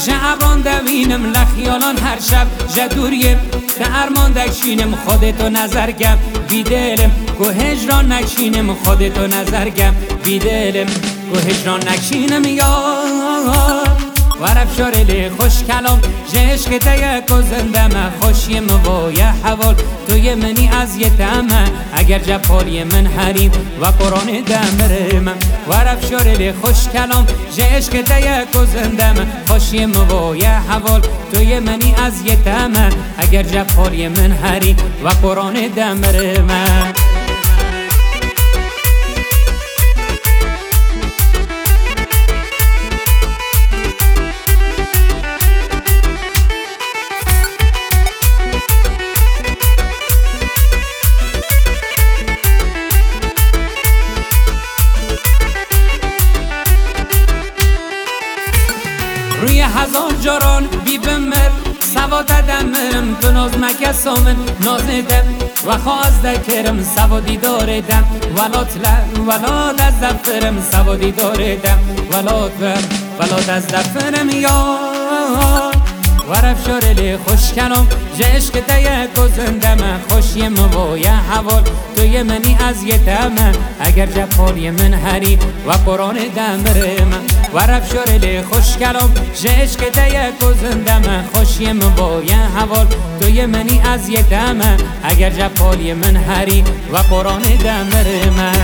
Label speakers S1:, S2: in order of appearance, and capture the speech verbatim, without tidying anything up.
S1: جعبان دوینم لخیالان هر شب جدوریم ارمان دکشینم خودتو نظرگم بیدلم کو هجران نکشینم خودتو نظرگم بیدلم کو هجران نکشینم یا ورف شورلی خوش کلام جشک دیگه کو زندمه خوشیم و یه حوال توی منی از یه تمه اگر جپالی من حریم و قرآن دمرم ورف شورلی خوش کلام جشک دیگه کو زندمه خوشیم و یه حوال توی منی از یه تمه اگر جپالی من حریم و قرآن دمرم روی هزار جاران بی بمر سوا ددمم تو ناز مکسامن نازدم و خوازده کرم سوا دیداردم ولات لم ولات از دفرم سوا دیداردم ولات لم ولات از دفرم یا ورف شورلی خوش کنم جشک دیگه کو زندمه خوشیم و یه حوال توی منی از یه تمه اگر جپالی من حری و قرآن دمرم ورف شورلی خوش کنم جشک دیگه کو زندمه خوشیم و یه حوال توی منی از یه تمه اگر جپالی من حری و قرآن دمرم